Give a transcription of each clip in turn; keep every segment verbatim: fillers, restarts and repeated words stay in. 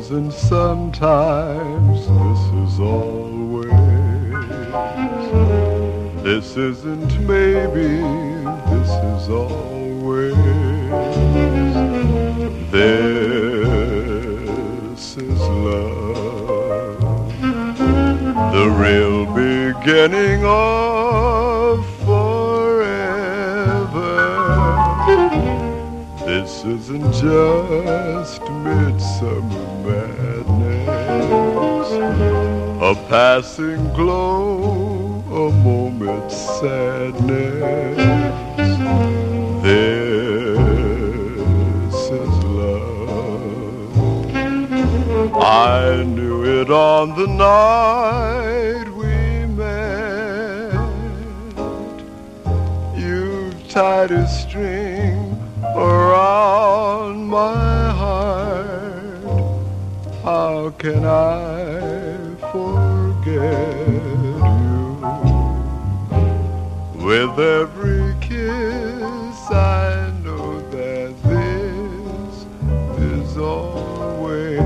isn't sometimes, this is always. This isn't maybe, this is always. This is love, the real beginning of forever. This isn't just midsummer madness, a passing glow, a moment's sadness. This is love. I knew it on the night we met. You've tied a string around my heart. How can I forget you? With every kiss I know that this is always.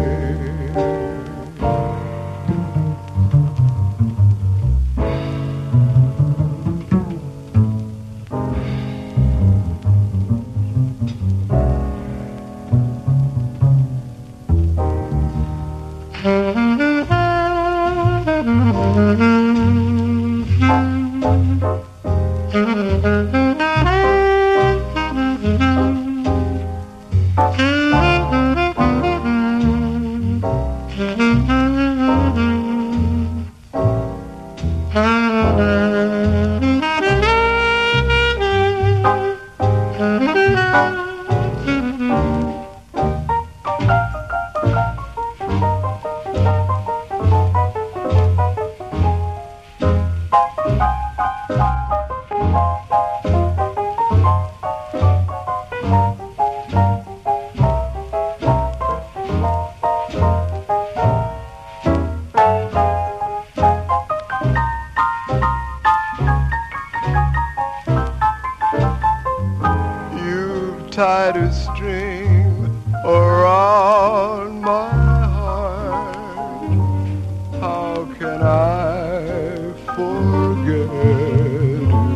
Tied a string around my heart. How can I forget you?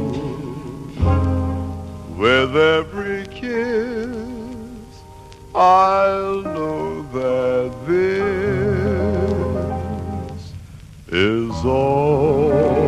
With every kiss I'll know that this is all.